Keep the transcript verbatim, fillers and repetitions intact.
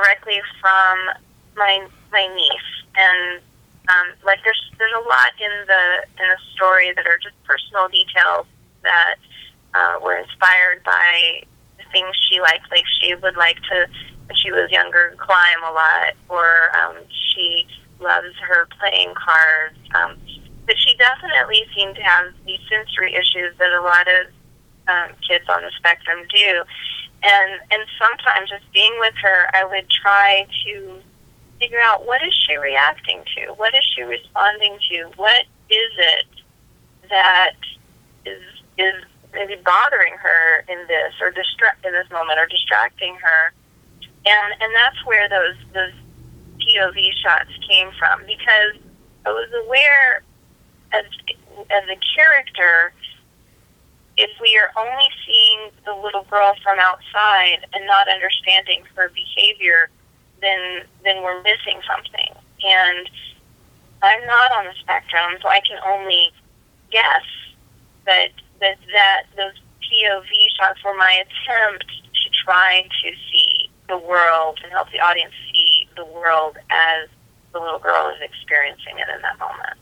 directly from my my niece, and um, like there's there's a lot in the in the story that are just personal details that uh, were inspired by the things she liked. Like she would like to, when she was younger, climb a lot, or um, she loves her playing cards. Um, but she definitely seemed to have these sensory issues that a lot of um, kids on the spectrum do. And and sometimes just being with her, I would try to figure out, what is she reacting to? What is she responding to? What is it that is is maybe bothering her in this or distract in this moment or distracting her? And and that's where those those P O V shots came from, because I was aware as as a character, if we are only seeing the little girl from outside and not understanding her behavior, then then we're missing something. And I'm not on the spectrum, so I can only guess that that, that those P O V shots were my attempt to try to see the world and help the audience see the world as the little girl is experiencing it in that moment.